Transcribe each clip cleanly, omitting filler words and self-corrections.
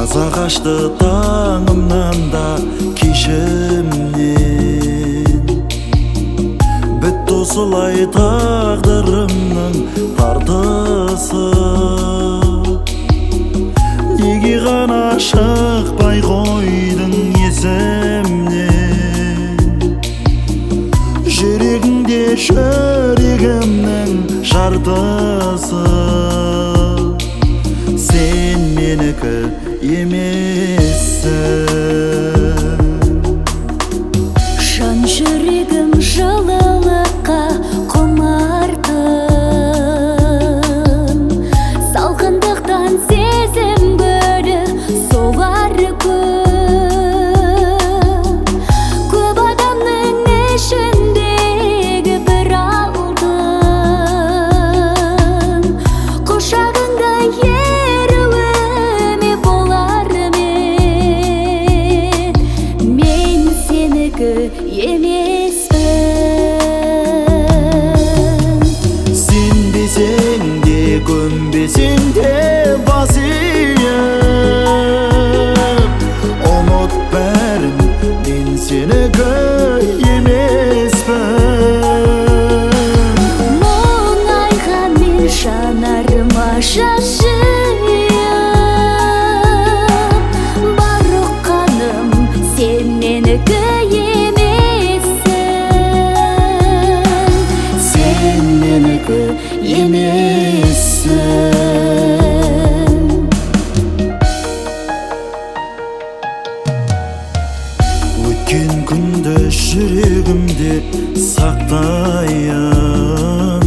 Таза қашты таңымнан да кешімнен. Бітті осылай тағдырымның тартысы. Неге ғана шықпай қойдың есімнен? Жүрегіңде жүрегімнің жартысы. Сен менікі емессің. Жан жүрегім жылылыққа құмартым. Салқындықтан сезім гүлі солар көп адамның ішіндегі бір алтын. Құшағыңда еруіме болар мен сенікі емеспін. Сенбесең де көнбесең де бас иіп, ұмыт бәрін, мен сенікі емеспін. Мұңайған мен жанарыма жас жиып, бар ұққаным сен менікі емессің. Сен менікі емессің. Өткен күнді жүрегімде сақтайын.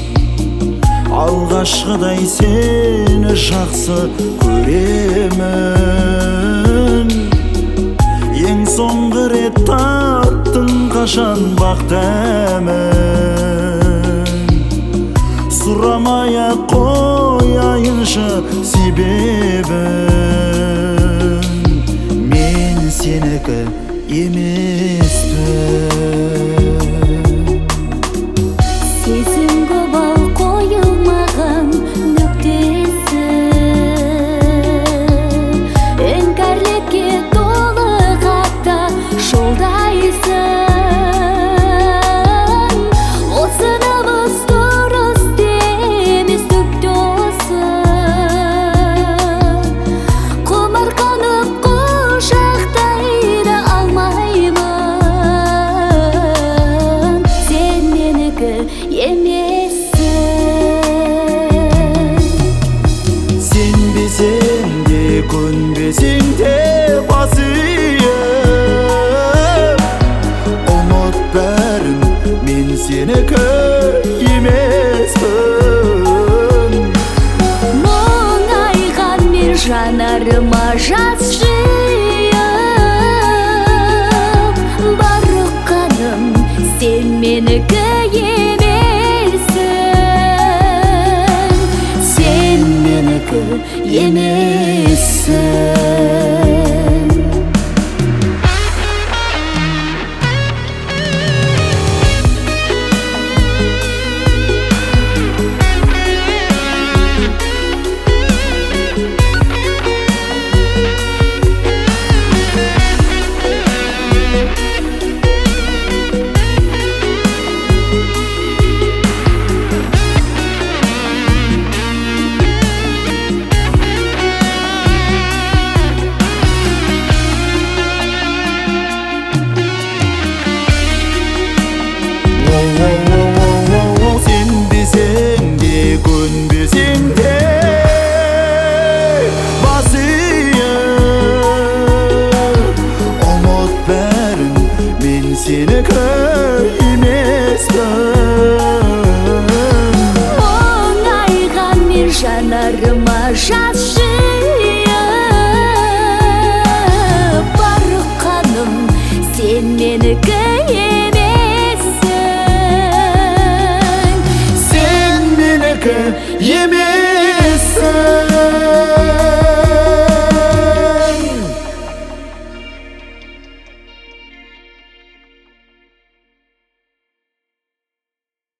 Алғашқыдай сені жақсы көремін. Ең соңғы рет таттың қашан бақ дәмін. Сұрамай-ақ қояйыншы себебін. Мен сенікі емеспін. Сезім көп ал қойылмаған нүктесі. Іңкәрлікке толы хатта жолдайсың. Осынымыз дұрыс демес түк досы. Құмарқанып құшақтай да алмаймын. Сен менікі емессің. Сенбесең де көнбесең де бас иіп, ұмыт бәрін, мен сенікі емеспін. Мұңайған мен жанарыма жас жиып, бар ұққаным сен менікі емессің. Сен менікі емессің. Сенбесең де көнбесең де бас иіп, ұмыт бәрін, мен сенікі емеспін. Мұңайған мен жанарыма жас жиып, бар ұққаным сен менікі